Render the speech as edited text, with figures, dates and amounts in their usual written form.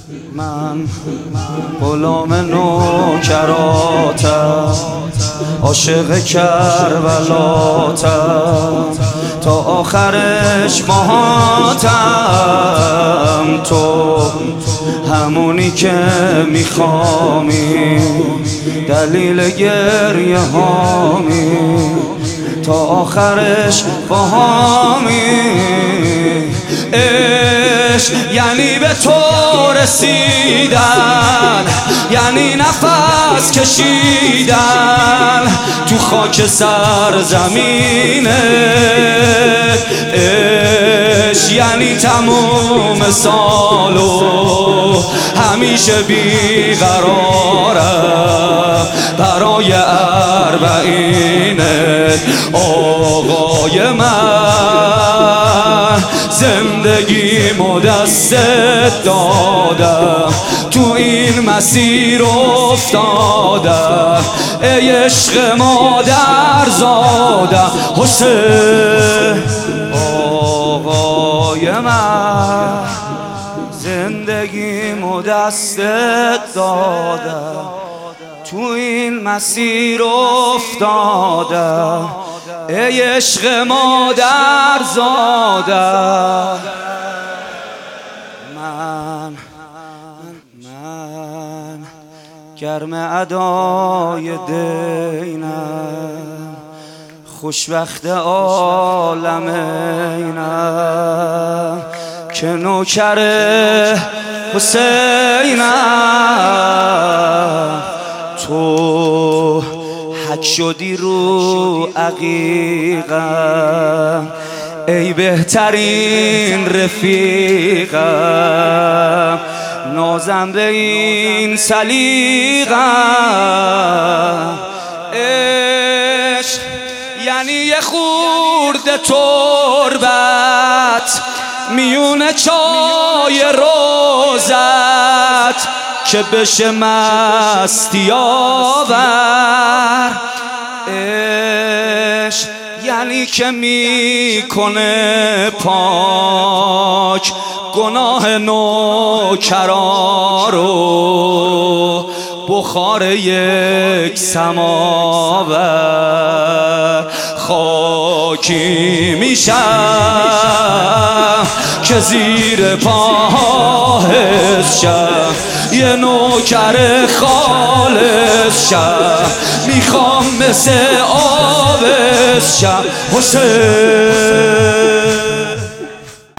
من غلام نوکراتم، عاشق کربلاتم، تا آخرش باهاتم. تو همونی که میخوامی، دلیل گریه هامی، تا آخرش باهامی. یعنی به تو رسیدن، یعنی نفس کشیدن تو خاک سرزمینه. یعنی تموم سالو همیشه بیقرارم برای اربعینت. آقای من زندگیمو دستت دادم، تو این مسیر افتادم. ای عشق مادر زادم حسین. آقای من زندگیمو دستت دادم، تو این مسیر افتادم. ای عشق مادر زادم. من گرم ادای دینم، خوشبخت عالم اینم که نوکر حسینم. تو حک شدی رو عقیقم، ای بهترین رفیقم. نازم به این سلیقم. عشق یعنی یه خورده تربت میونه چای روزت، که بشه مستی آور. عشق یعنی که میکنه پاک گناه نوکرا رو، بخار یک سماور. خاکی میشم که زیر پاهش شم، یه نوکر خالص شم. میخوام مثل آبش شم حسین.